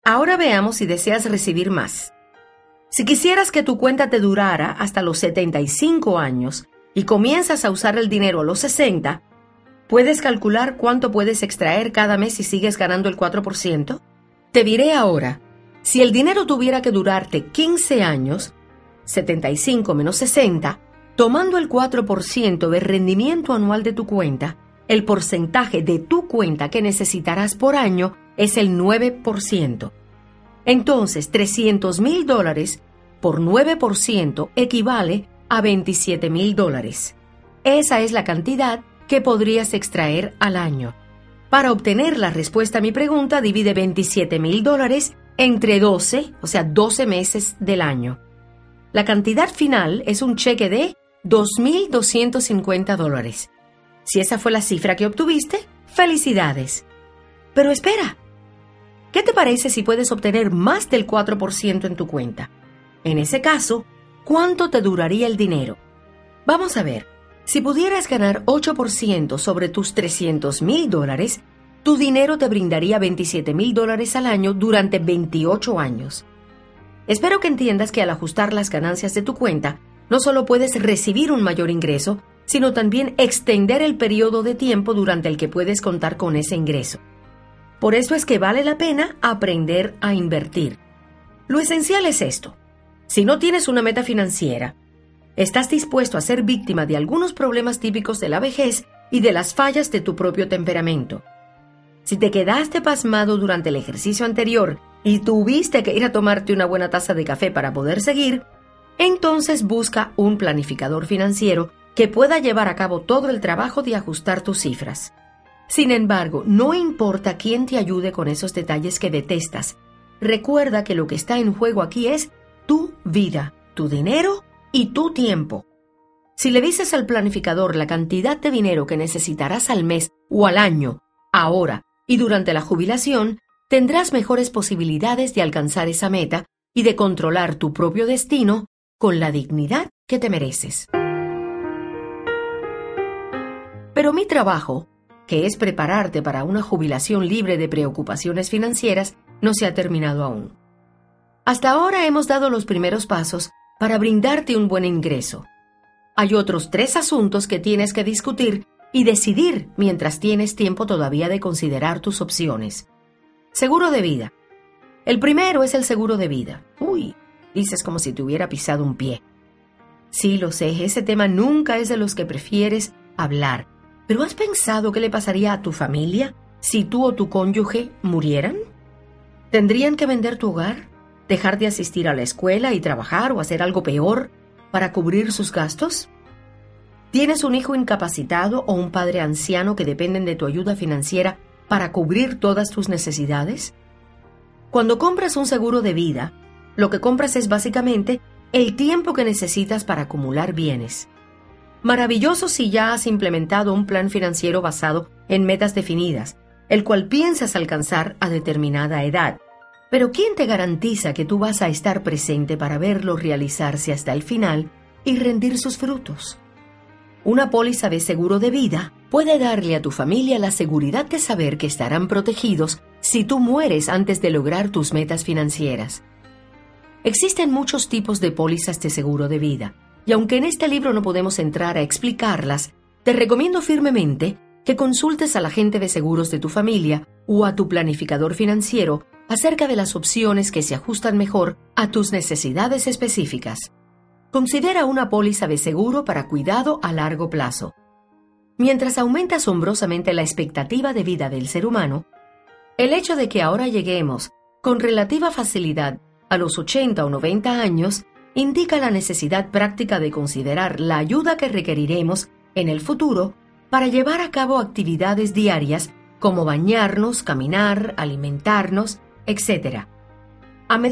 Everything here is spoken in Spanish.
Ahora veamos si deseas recibir más. Si quisieras que tu cuenta te durara hasta los 75 años y comienzas a usar el dinero a los 60, ¿puedes calcular cuánto puedes extraer cada mes si sigues ganando el 4%? Te diré ahora, si el dinero tuviera que durarte 15 años, 75 menos 60, tomando el 4% de rendimiento anual de tu cuenta, el porcentaje de tu cuenta que necesitarás por año es el 9%. Entonces, $300,000 por 9% equivale a $27,000. Esa es la cantidad que podrías extraer al año. Para obtener la respuesta a mi pregunta, divide $27,000 entre 12, o sea, 12 meses del año. La cantidad final es un cheque de $2,250. Si esa fue la cifra que obtuviste, ¡felicidades! Pero espera, ¿qué te parece si puedes obtener más del 4% en tu cuenta? En ese caso, ¿cuánto te duraría el dinero? Vamos a ver, si pudieras ganar 8% sobre tus $300,000, tu dinero te brindaría $27,000 al año durante 28 años. Espero que entiendas que al ajustar las ganancias de tu cuenta, no solo puedes recibir un mayor ingreso, sino también extender el periodo de tiempo durante el que puedes contar con ese ingreso. Por eso es que vale la pena aprender a invertir. Lo esencial es esto. Si no tienes una meta financiera, estás dispuesto a ser víctima de algunos problemas típicos de la vejez y de las fallas de tu propio temperamento. Si te quedaste pasmado durante el ejercicio anterior y tuviste que ir a tomarte una buena taza de café para poder seguir, entonces busca un planificador financiero que pueda llevar a cabo todo el trabajo de ajustar tus cifras. Sin embargo, no importa quién te ayude con esos detalles que detestas. Recuerda que lo que está en juego aquí es tu vida, tu dinero y tu tiempo. Si le dices al planificador la cantidad de dinero que necesitarás al mes o al año, ahora y durante la jubilación, tendrás mejores posibilidades de alcanzar esa meta y de controlar tu propio destino con la dignidad que te mereces. Pero mi trabajo, que es prepararte para una jubilación libre de preocupaciones financieras, no se ha terminado aún. Hasta ahora hemos dado los primeros pasos para brindarte un buen ingreso. Hay otros 3 asuntos que tienes que discutir y decidir mientras tienes tiempo todavía de considerar tus opciones. Seguro de vida. El primero es el seguro de vida. Uy, dices como si te hubiera pisado un pie. Sí, lo sé, ese tema nunca es de los que prefieres hablar. ¿Pero has pensado qué le pasaría a tu familia si tú o tu cónyuge murieran? ¿Tendrían que vender tu hogar? ¿Dejar de asistir a la escuela y trabajar o hacer algo peor para cubrir sus gastos? ¿Tienes un hijo incapacitado o un padre anciano que dependen de tu ayuda financiera para cubrir todas tus necesidades? Cuando compras un seguro de vida, lo que compras es básicamente el tiempo que necesitas para acumular bienes. Maravilloso si ya has implementado un plan financiero basado en metas definidas, el cual piensas alcanzar a determinada edad. Pero ¿quién te garantiza que tú vas a estar presente para verlo realizarse hasta el final y rendir sus frutos? Una póliza de seguro de vida puede darle a tu familia la seguridad de saber que estarán protegidos si tú mueres antes de lograr tus metas financieras. Existen muchos tipos de pólizas de seguro de vida, y aunque en este libro no podemos entrar a explicarlas, te recomiendo firmemente que consultes al agente de seguros de tu familia o a tu planificador financiero acerca de las opciones que se ajustan mejor a tus necesidades específicas. Considera una póliza de seguro para cuidado a largo plazo. Mientras aumenta asombrosamente la expectativa de vida del ser humano, el hecho de que ahora lleguemos con relativa facilidad a los 80 o 90 años indica la necesidad práctica de considerar la ayuda que requeriremos en el futuro para llevar a cabo actividades diarias como bañarnos, caminar, alimentarnos, etc.